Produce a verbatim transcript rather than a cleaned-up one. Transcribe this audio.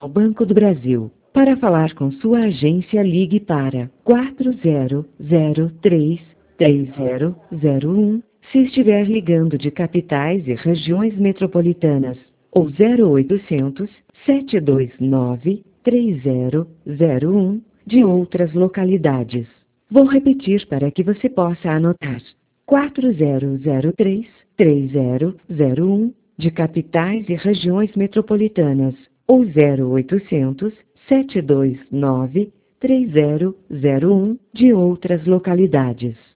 ao Banco do Brasil. Para falar com sua agência, ligue para quatro zero zero três, três zero zero um, se estiver ligando de capitais e regiões metropolitanas, ou zero oitocentos, sete dois nove, três zero zero um, de outras localidades. Vou repetir para que você possa anotar. quatro zero zero três, três zero zero um, de capitais e regiões metropolitanas, ou zero oitocentos, sete dois nove, três zero zero um, de outras localidades.